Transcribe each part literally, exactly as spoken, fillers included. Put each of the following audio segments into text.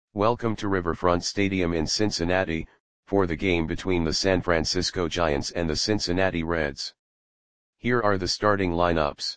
Welcome to Riverfront Stadium in Cincinnati, for the game between the San Francisco Giants and the Cincinnati Reds. Here are the starting lineups.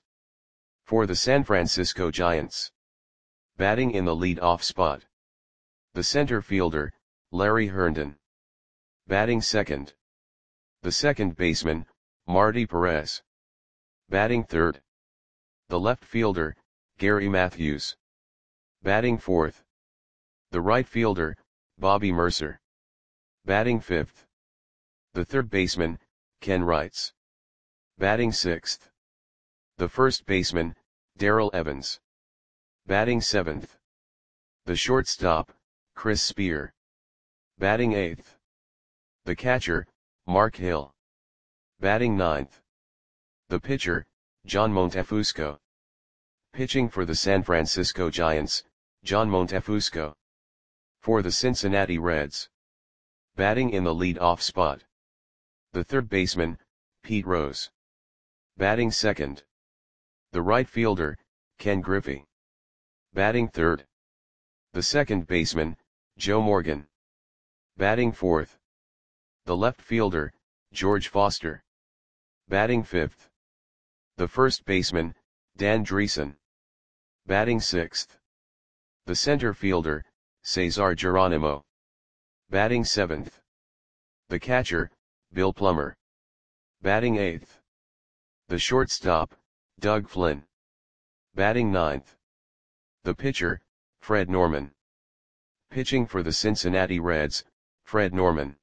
For the San Francisco Giants. Batting in the lead-off spot. The center fielder, Larry Herndon. Batting second. The second baseman, Marty Perez. Batting third. The left fielder, Gary Matthews. Batting fourth. The right fielder, Bobby Murcer. Batting fifth. The third baseman, Ken Wrights. Batting sixth. The first baseman, Darrell Evans. Batting seventh. The shortstop, Chris Spear. Batting eighth. The catcher, Mark Hill. Batting ninth. The pitcher, John Montefusco. Pitching for the San Francisco Giants, John Montefusco. For the Cincinnati Reds. Batting in the lead-off spot. The third baseman, Pete Rose. Batting second. The right fielder, Ken Griffey. Batting third. The second baseman, Joe Morgan. Batting fourth. The left fielder, George Foster. Batting fifth. The first baseman, Dan Dreesen. Batting sixth. The center fielder, Cesar Geronimo. Batting seventh. The catcher, Bill Plummer. Batting eighth. The shortstop, Doug Flynn. Batting ninth. The pitcher, Fred Norman. Pitching for the Cincinnati Reds, Fred Norman.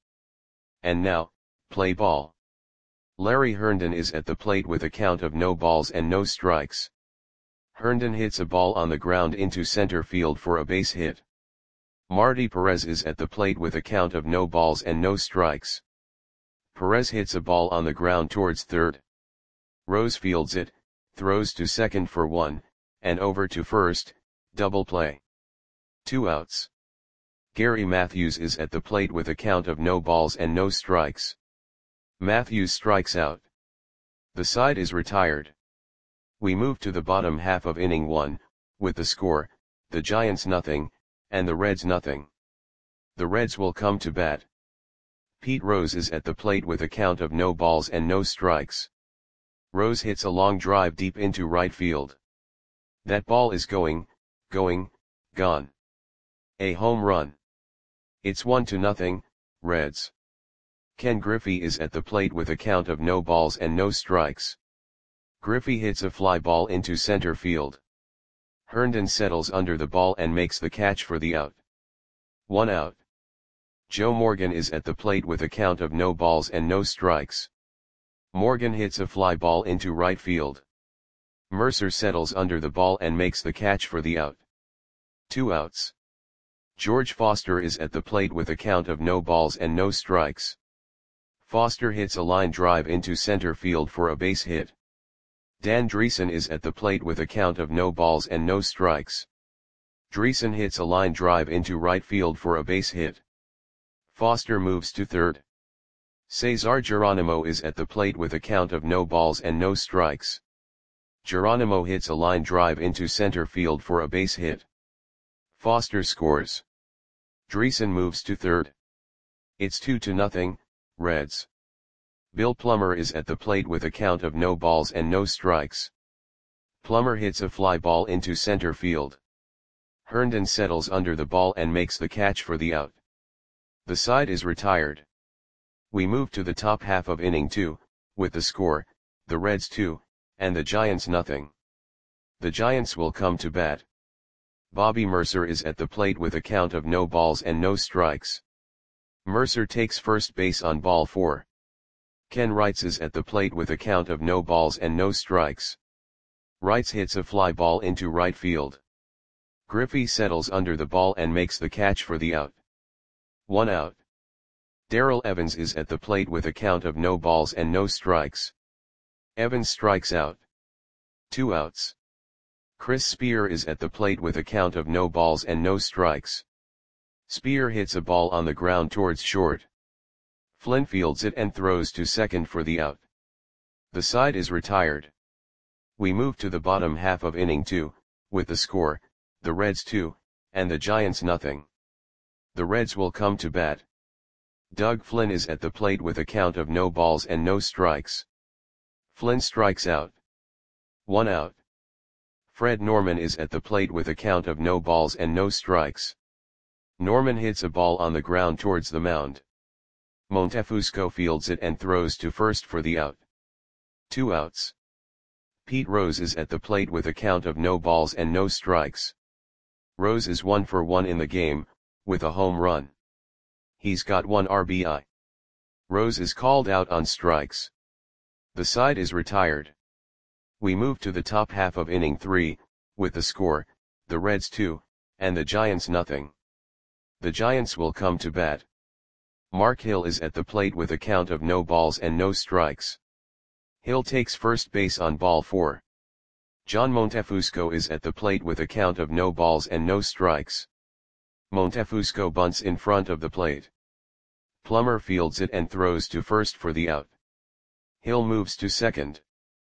And now, play ball. Larry Herndon is at the plate with a count of no balls and no strikes. Herndon hits a ball on the ground into center field for a base hit. Marty Perez is at the plate with a count of no balls and no strikes. Perez hits a ball on the ground towards third. Rose fields it, throws to second for one, and over to first, double play. Two outs. Gary Matthews is at the plate with a count of no balls and no strikes. Matthews strikes out. The side is retired. We move to the bottom half of inning one, with the score, the Giants nothing, and the Reds nothing. The Reds will come to bat. Pete Rose is at the plate with a count of no balls and no strikes. Rose hits a long drive deep into right field. That ball is going, going, gone. A home run. It's one to nothing, Reds. Ken Griffey is at the plate with a count of no balls and no strikes. Griffey hits a fly ball into center field. Herndon settles under the ball and makes the catch for the out. One out. Joe Morgan is at the plate with a count of no balls and no strikes. Morgan hits a fly ball into right field. Murcer settles under the ball and makes the catch for the out. Two outs. George Foster is at the plate with a count of no balls and no strikes. Foster hits a line drive into center field for a base hit. Dan Dreesen is at the plate with a count of no balls and no strikes. Dreesen hits a line drive into right field for a base hit. Foster moves to third. Cesar Geronimo is at the plate with a count of no balls and no strikes. Geronimo hits a line drive into center field for a base hit. Foster scores. Dreesen moves to third. It's two to nothing, Reds. Bill Plummer is at the plate with a count of no balls and no strikes. Plummer hits a fly ball into center field. Herndon settles under the ball and makes the catch for the out. The side is retired. We move to the top half of inning two, with the score, the Reds two, and the Giants nothing. The Giants will come to bat. Bobby Murcer is at the plate with a count of no balls and no strikes. Murcer takes first base on ball four. Ken Wrights is at the plate with a count of no balls and no strikes. Wrights hits a fly ball into right field. Griffey settles under the ball and makes the catch for the out. One out. Darrell Evans is at the plate with a count of no balls and no strikes. Evans strikes out. Two outs. Chris Spear is at the plate with a count of no balls and no strikes. Spear hits a ball on the ground towards short. Flynn fields it and throws to second for the out. The side is retired. We move to the bottom half of inning two, with the score, the Reds two, and the Giants nothing. The Reds will come to bat. Doug Flynn is at the plate with a count of no balls and no strikes. Flynn strikes out. One out. Fred Norman is at the plate with a count of no balls and no strikes. Norman hits a ball on the ground towards the mound. Montefusco fields it and throws to first for the out. Two outs. Pete Rose is at the plate with a count of no balls and no strikes. Rose is one for one in the game, with a home run. He's got one R B I. Rose is called out on strikes. The side is retired. We move to the top half of inning three, with the score, the Reds two, and the Giants nothing. The Giants will come to bat. Mark Hill is at the plate with a count of no balls and no strikes. Hill takes first base on ball four. John Montefusco is at the plate with a count of no balls and no strikes. Montefusco bunts in front of the plate. Plummer fields it and throws to first for the out. Hill moves to second.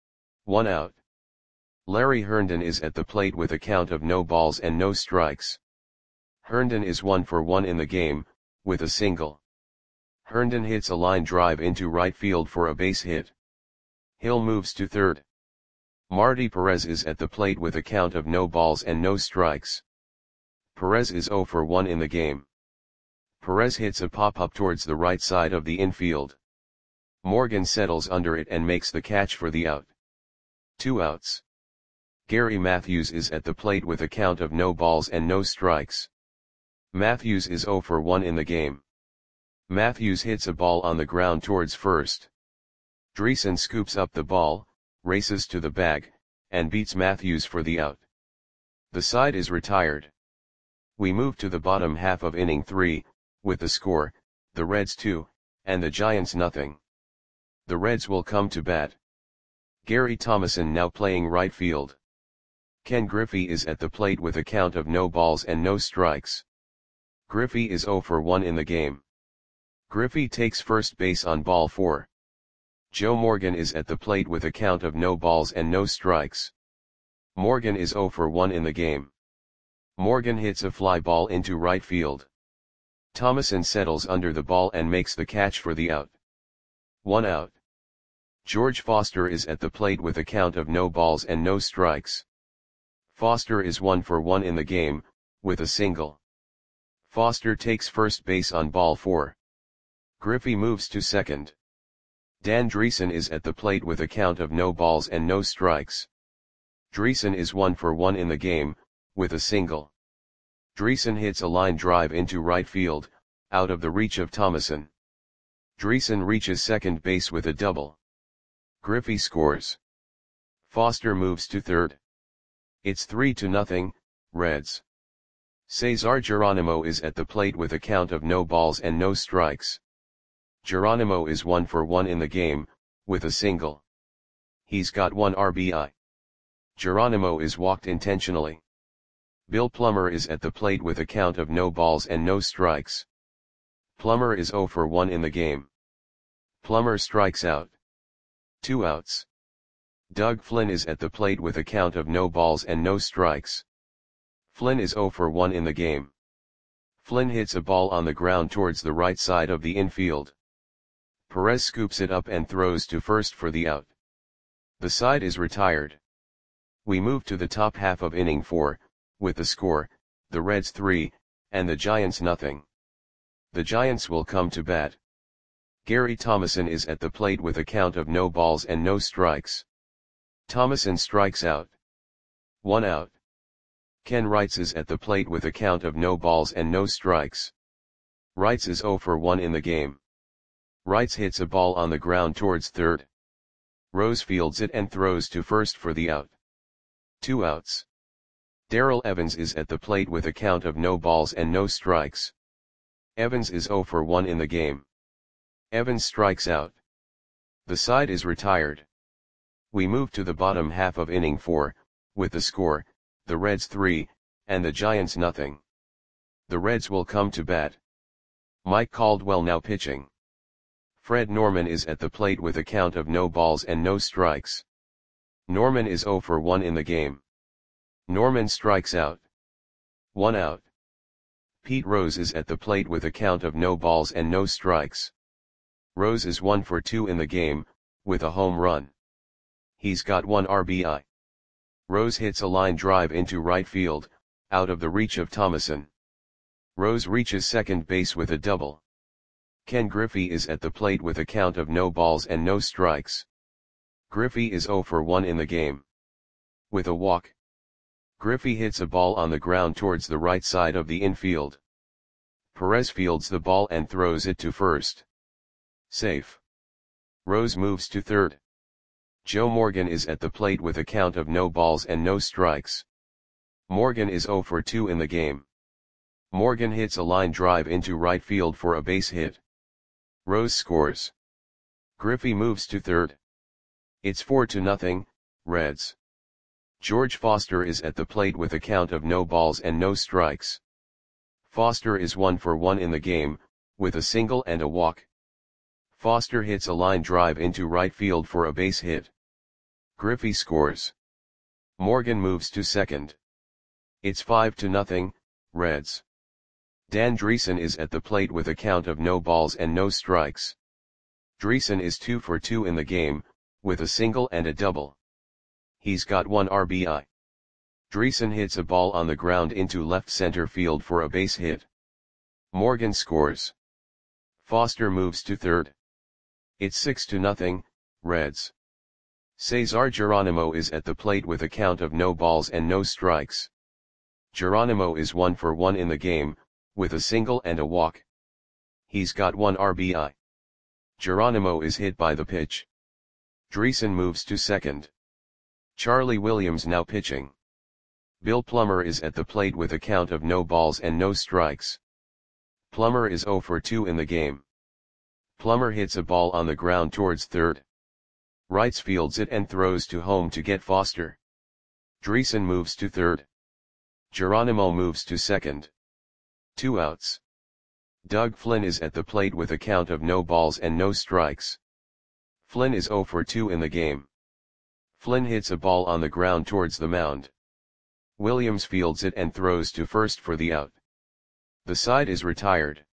One out. Larry Herndon is at the plate with a count of no balls and no strikes. Herndon is one for one in the game, with a single. Herndon hits a line drive into right field for a base hit. Hill moves to third. Marty Perez is at the plate with a count of no balls and no strikes. Perez is zero for one in the game. Perez hits a pop-up towards the right side of the infield. Morgan settles under it and makes the catch for the out. Two outs. Gary Matthews is at the plate with a count of no balls and no strikes. Matthews is zero for one in the game. Matthews hits a ball on the ground towards first. Dreesen scoops up the ball, races to the bag, and beats Matthews for the out. The side is retired. We move to the bottom half of inning three, with the score, the Reds two, and the Giants nothing. The Reds will come to bat. Gary Thomason now playing right field. Ken Griffey is at the plate with a count of no balls and no strikes. Griffey is zero for one in the game. Griffey takes first base on ball four. Joe Morgan is at the plate with a count of no balls and no strikes. Morgan is zero for one in the game. Morgan hits a fly ball into right field. Thomason settles under the ball and makes the catch for the out. One out. George Foster is at the plate with a count of no balls and no strikes. Foster is one for one in the game, with a single. Foster takes first base on ball four. Griffey moves to second. Dan Dreesen is at the plate with a count of no balls and no strikes. Dreesen is one for one in the game, with a single. Dreesen hits a line drive into right field, out of the reach of Thomason. Dreesen reaches second base with a double. Griffey scores. Foster moves to third. It's three to nothing, Reds. Cesar Geronimo is at the plate with a count of no balls and no strikes. Geronimo is one for one in the game, with a single. He's got one R B I. Geronimo is walked intentionally. Bill Plummer is at the plate with a count of no balls and no strikes. Plummer is zero for one in the game. Plummer strikes out. Two outs. Doug Flynn is at the plate with a count of no balls and no strikes. Flynn is zero for one in the game. Flynn hits a ball on the ground towards the right side of the infield. Perez scoops it up and throws to first for the out. The side is retired. We move to the top half of inning four, with the score, the Reds three, and the Giants nothing. The Giants will come to bat. Gary Thomason is at the plate with a count of no balls and no strikes. Thomason strikes out. One out. Ken Wrights is at the plate with a count of no balls and no strikes. Wrights is zero for one in the game. Wrights hits a ball on the ground towards third. Rose fields it and throws to first for the out. Two outs. Darrell Evans is at the plate with a count of no balls and no strikes. Evans is zero for one in the game. Evans strikes out. The side is retired. We move to the bottom half of inning four, with the score, the Reds three, and the Giants nothing. The Reds will come to bat. Mike Caldwell now pitching. Fred Norman is at the plate with a count of no balls and no strikes. Norman is zero for one in the game. Norman strikes out. One out. Pete Rose is at the plate with a count of no balls and no strikes. Rose is one for two in the game, with a home run. He's got one R B I. Rose hits a line drive into right field, out of the reach of Thomason. Rose reaches second base with a double. Ken Griffey is at the plate with a count of no balls and no strikes. Griffey is zero for one in the game. With a walk. Griffey hits a ball on the ground towards the right side of the infield. Perez fields the ball and throws it to first. Safe. Rose moves to third. Joe Morgan is at the plate with a count of no balls and no strikes. Morgan is zero for two in the game. Morgan hits a line drive into right field for a base hit. Rose scores. Griffey moves to third. It's four to nothing, Reds. George Foster is at the plate with a count of no balls and no strikes. Foster is one for one in the game, with a single and a walk. Foster hits a line drive into right field for a base hit. Griffey scores. Morgan moves to second. It's five to nothing, Reds. Dan Dreesen is at the plate with a count of no balls and no strikes. Dreesen is two for two in the game, with a single and a double. He's got one R B I. Dreesen hits a ball on the ground into left center field for a base hit. Morgan scores. Foster moves to third. It's six to nothing, Reds. Cesar Geronimo is at the plate with a count of no balls and no strikes. Geronimo is one for one in the game, with a single and a walk. He's got one R B I. Geronimo is hit by the pitch. Dreesen moves to second. Charlie Williams now pitching. Bill Plummer is at the plate with a count of no balls and no strikes. Plummer is zero for two in the game. Plummer hits a ball on the ground towards third. Wrights fields it and throws to home to get Foster. Dreesen moves to third. Geronimo moves to second. Two outs. Doug Flynn is at the plate with a count of no balls and no strikes. Flynn is zero for two in the game. Flynn hits a ball on the ground towards the mound. Williams fields it and throws to first for the out. The side is retired.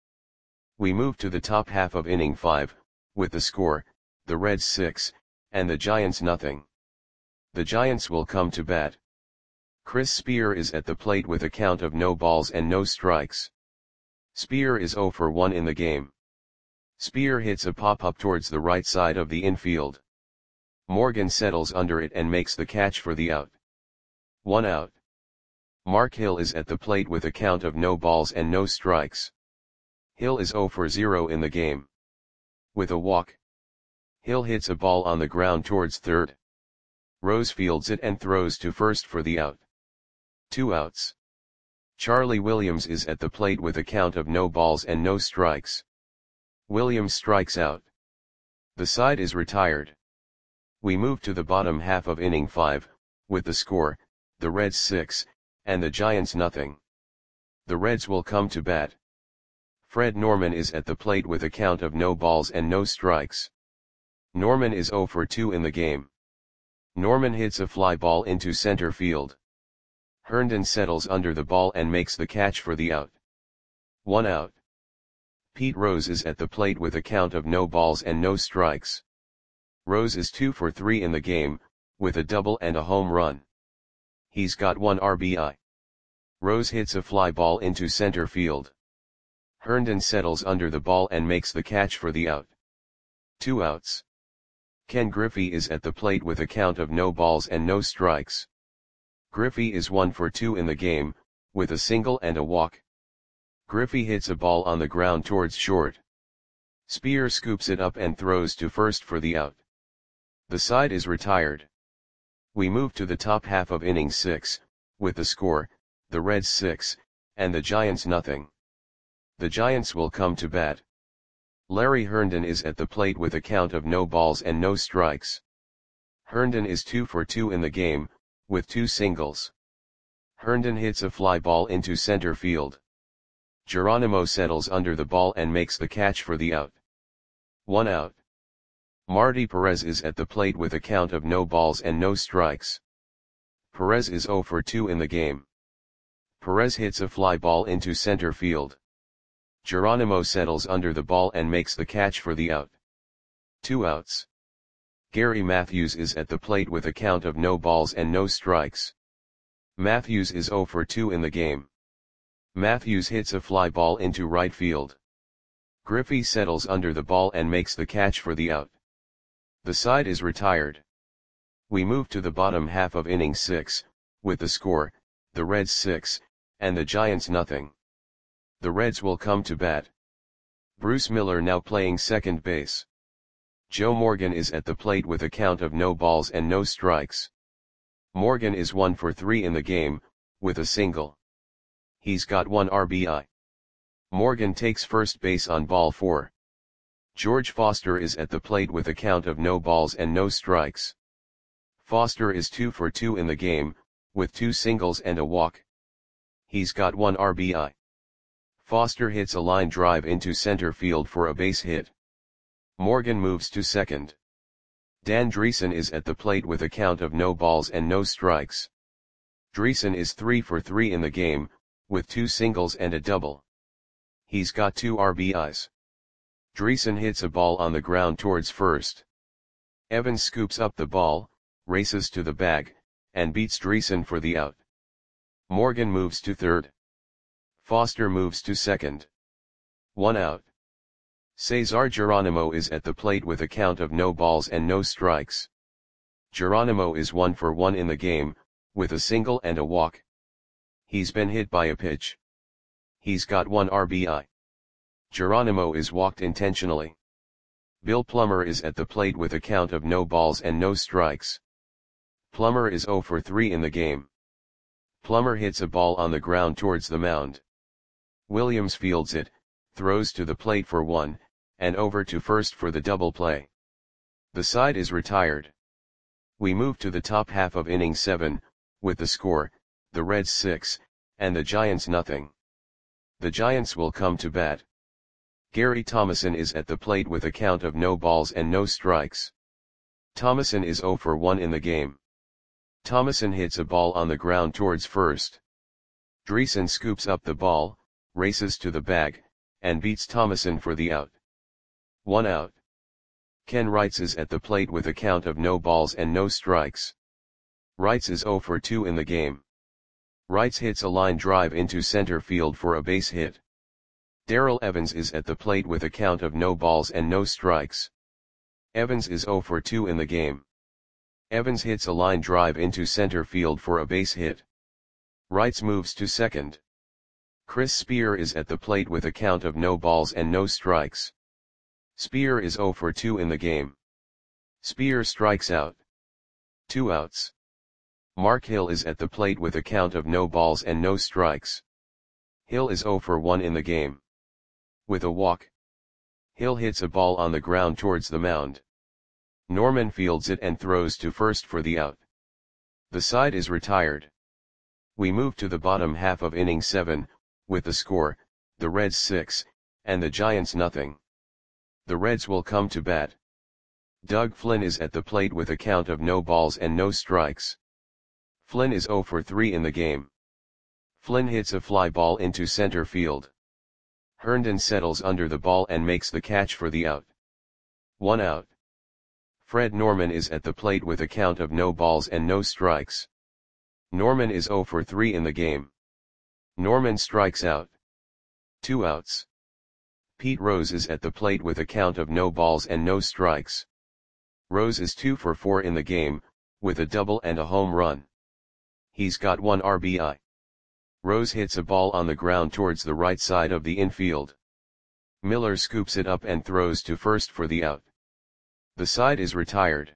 We move to the top half of inning five, with the score, the Reds six, and the Giants nothing. The Giants will come to bat. Chris Spear is at the plate with a count of no balls and no strikes. Spear is zero for one in the game. Spear hits a pop-up towards the right side of the infield. Morgan settles under it and makes the catch for the out. One out. Mark Hill is at the plate with a count of no balls and no strikes. Hill is zero for zero in the game. With a walk. Hill hits a ball on the ground towards third. Rose fields it and throws to first for the out. Two outs. Charlie Williams is at the plate with a count of no balls and no strikes. Williams strikes out. The side is retired. We move to the bottom half of inning five, with the score, the Reds six, and the Giants nothing. The Reds will come to bat. Fred Norman is at the plate with a count of no balls and no strikes. Norman is zero for two in the game. Norman hits a fly ball into center field. Herndon settles under the ball and makes the catch for the out. One out. Pete Rose is at the plate with a count of no balls and no strikes. Rose is two for three in the game, with a double and a home run. He's got one R B I. Rose hits a fly ball into center field. Herndon settles under the ball and makes the catch for the out. Two outs. Ken Griffey is at the plate with a count of no balls and no strikes. Griffey is one for two in the game, with a single and a walk. Griffey hits a ball on the ground towards short. Spear scoops it up and throws to first for the out. The side is retired. We move to the top half of inning six, with the score, the Reds six, and the Giants nothing. The Giants will come to bat. Larry Herndon is at the plate with a count of no balls and no strikes. Herndon is two for two in the game, with two singles. Herndon hits a fly ball into center field. Geronimo settles under the ball and makes the catch for the out. One out. Marty Perez is at the plate with a count of no balls and no strikes. Perez is zero for two in the game. Perez hits a fly ball into center field. Geronimo settles under the ball and makes the catch for the out. Two outs. Gary Matthews is at the plate with a count of no balls and no strikes. Matthews is zero for two in the game. Matthews hits a fly ball into right field. Griffey settles under the ball and makes the catch for the out. The side is retired. We move to the bottom half of inning six, with the score, the Reds six, and the Giants nothing. The Reds will come to bat. Bruce Miller now playing second base. Joe Morgan is at the plate with a count of no balls and no strikes. Morgan is one for three in the game, with a single. He's got one R B I. Morgan takes first base on ball four. George Foster is at the plate with a count of no balls and no strikes. Foster is two for two in the game, with two singles and a walk. He's got one R B I. Foster hits a line drive into center field for a base hit. Morgan moves to second. Dan Dreesen is at the plate with a count of no balls and no strikes. Dreesen is three for three in the game, with two singles and a double. He's got two R B Is. Dreesen hits a ball on the ground towards first. Evans scoops up the ball, races to the bag, and beats Dreesen for the out. Morgan moves to third. Foster moves to second. One out. Cesar Geronimo is at the plate with a count of no balls and no strikes. Geronimo is one for one in the game, with a single and a walk. He's been hit by a pitch. He's got one R B I. Geronimo is walked intentionally. Bill Plummer is at the plate with a count of no balls and no strikes. Plummer is zero for three in the game. Plummer hits a ball on the ground towards the mound. Williams fields it, throws to the plate for one, and over to first for the double play. The side is retired. We move to the top half of inning seven, with the score, the Reds six, and the Giants nothing. The Giants will come to bat. Gary Thomason is at the plate with a count of no balls and no strikes. Thomason is zero for one in the game. Thomason hits a ball on the ground towards first. Dreesen scoops up the ball, races to the bag, and beats Thomason for the out. One out. Ken Wrights is at the plate with a count of no balls and no strikes. Wrights is zero for two in the game. Wrights hits a line drive into center field for a base hit. Darrell Evans is at the plate with a count of no balls and no strikes. Evans is zero for two in the game. Evans hits a line drive into center field for a base hit. Wrights moves to second. Chris Spear is at the plate with a count of no balls and no strikes. Spear is zero for two in the game. Spear strikes out. Two outs. Mark Hill is at the plate with a count of no balls and no strikes. Hill is zero for one in the game. With a walk. Hill hits a ball on the ground towards the mound. Norman fields it and throws to first for the out. The side is retired. We move to the bottom half of inning seven, with the score, the Reds six, and the Giants nothing. The Reds will come to bat. Doug Flynn is at the plate with a count of no balls and no strikes. Flynn is zero for three in the game. Flynn hits a fly ball into center field. Herndon settles under the ball and makes the catch for the out. One out. Fred Norman is at the plate with a count of no balls and no strikes. Norman is zero for three in the game. Norman strikes out. Two outs. Pete Rose is at the plate with a count of no balls and no strikes. Rose is two for four in the game, with a double and a home run. He's got one R B I. Rose hits a ball on the ground towards the right side of the infield. Miller scoops it up and throws to first for the out. The side is retired.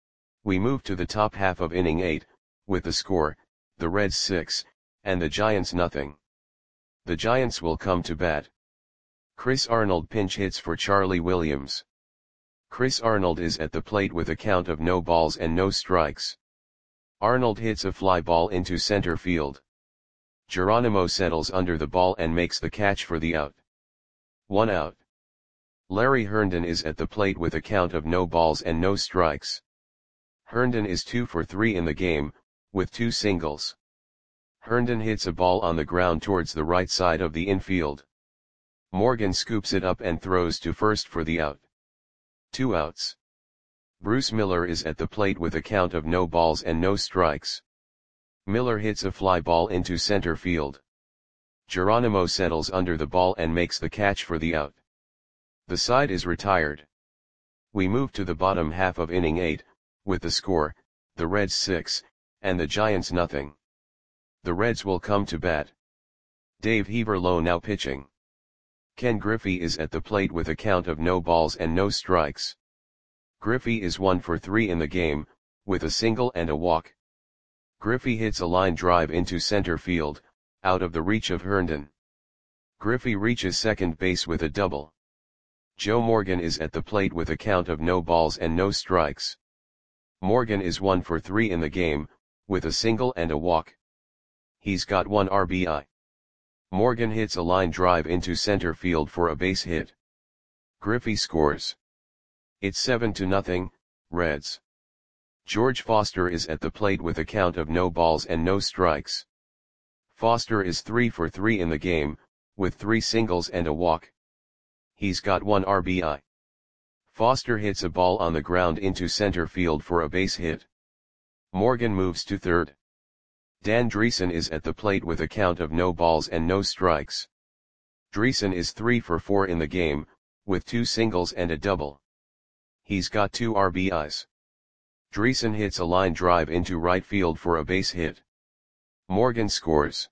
We move to the top half of inning eight, with the score, the Reds six, and the Giants nothing. The Giants will come to bat. Chris Arnold pinch hits for Charlie Williams. Chris Arnold is at the plate with a count of no balls and no strikes. Arnold hits a fly ball into center field. Geronimo settles under the ball and makes the catch for the out. One out. Larry Herndon is at the plate with a count of no balls and no strikes. Herndon is two for three in the game, with two singles. Herndon hits a ball on the ground towards the right side of the infield. Morgan scoops it up and throws to first for the out. Two outs. Bruce Miller is at the plate with a count of no balls and no strikes. Miller hits a fly ball into center field. Geronimo settles under the ball and makes the catch for the out. The side is retired. We move to the bottom half of inning eight, with the score, the Reds six, and the Giants nothing. The Reds will come to bat. Dave Heaverlo now pitching. Ken Griffey is at the plate with a count of no balls and no strikes. Griffey is one for three in the game, with a single and a walk. Griffey hits a line drive into center field, out of the reach of Herndon. Griffey reaches second base with a double. Joe Morgan is at the plate with a count of no balls and no strikes. Morgan is one for three in the game, with a single and a walk. He's got one R B I. Morgan hits a line drive into center field for a base hit. Griffey scores. It's seven to nothing, Reds. George Foster is at the plate with a count of no balls and no strikes. Foster is three for three in the game, with three singles and a walk. He's got one R B I. Foster hits a ball on the ground into center field for a base hit. Morgan moves to third. Dan Dreesen is at the plate with a count of no balls and no strikes. Dreesen is three for four in the game, with two singles and a double. He's got two R B Is. Dreesen hits a line drive into right field for a base hit. Morgan scores.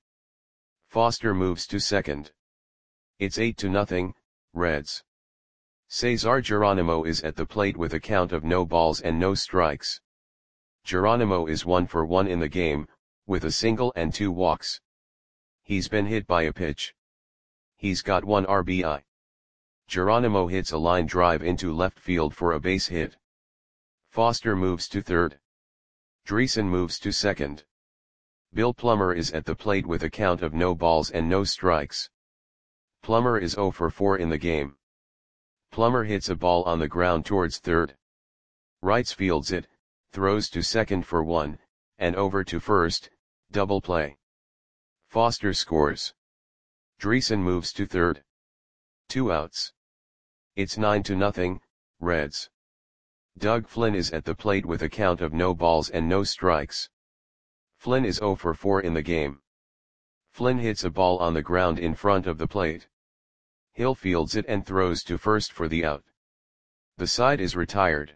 Foster moves to second. It's eight to nothing, Reds. Cesar Geronimo is at the plate with a count of no balls and no strikes. Geronimo is one for one in the game, with a single and two walks. He's been hit by a pitch. He's got one R B I. Geronimo hits a line drive into left field for a base hit. Foster moves to third. Dreesen moves to second. Bill Plummer is at the plate with a count of no balls and no strikes. Plummer is zero for four in the game. Plummer hits a ball on the ground towards third. Wrights fields it, throws to second for one, and over to first, double play. Foster scores. Dreesen moves to third. Two outs. It's nine to nothing, Reds. Doug Flynn is at the plate with a count of no balls and no strikes. Flynn is zero for four in the game. Flynn hits a ball on the ground in front of the plate. Hill fields it and throws to first for the out. The side is retired.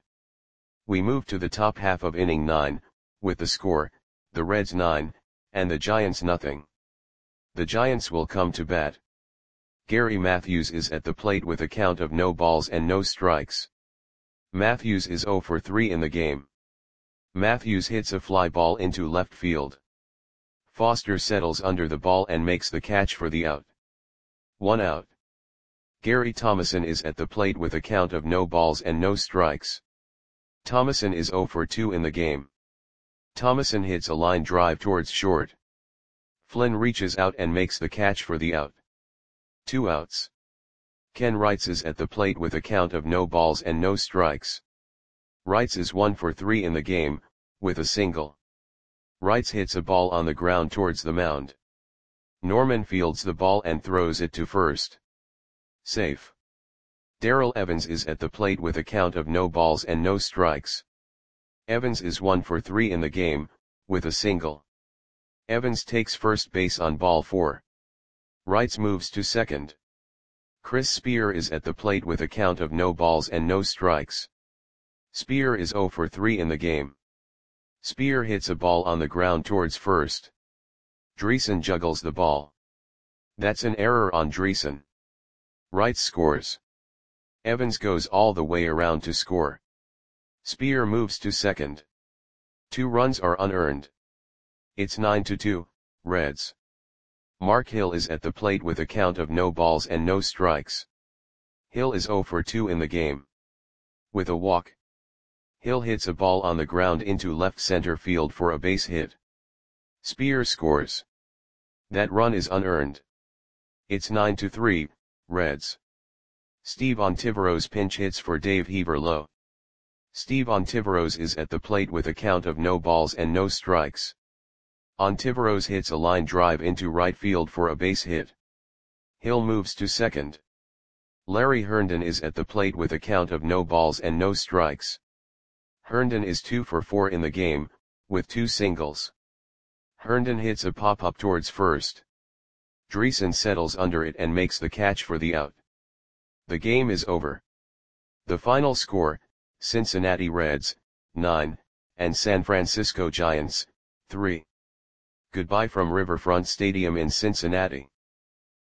We move to the top half of inning nine, with the score, the Reds nine, and the Giants nothing. The Giants will come to bat. Gary Matthews is at the plate with a count of no balls and no strikes. Matthews is zero for three in the game. Matthews hits a fly ball into left field. Foster settles under the ball and makes the catch for the out. One out. Gary Thomason is at the plate with a count of no balls and no strikes. Thomason is zero for two in the game. Thomason hits a line drive towards short. Flynn reaches out and makes the catch for the out. Two outs. Ken Wrights is at the plate with a count of no balls and no strikes. Wrights is one for three in the game, with a single. Wrights hits a ball on the ground towards the mound. Norman fields the ball and throws it to first. Safe. Darrell Evans is at the plate with a count of no balls and no strikes. Evans is one for three in the game, with a single. Evans takes first base on ball four. Wrights moves to second. Chris Spear is at the plate with a count of no balls and no strikes. Spear is zero for three in the game. Spear hits a ball on the ground towards first. Dreesen juggles the ball. That's an error on Dreesen. Wrights scores. Evans goes all the way around to score. Spear moves to second. Two runs are unearned. It's nine to two, Reds. Mark Hill is at the plate with a count of no balls and no strikes. Hill is zero for two in the game. With a walk. Hill hits a ball on the ground into left center field for a base hit. Spear scores. That run is unearned. It's nine to three, Reds. Steve Ontiveros pinch hits for Dave Heaverlo. Steve Ontiveros is at the plate with a count of no balls and no strikes. Ontiveros hits a line drive into right field for a base hit. Hill moves to second. Larry Herndon is at the plate with a count of no balls and no strikes. Herndon is two for four in the game, with two singles. Herndon hits a pop-up towards first. Dreesen settles under it and makes the catch for the out. The game is over. The final score, Cincinnati Reds, nine, and San Francisco Giants, three. Goodbye from Riverfront Stadium in Cincinnati.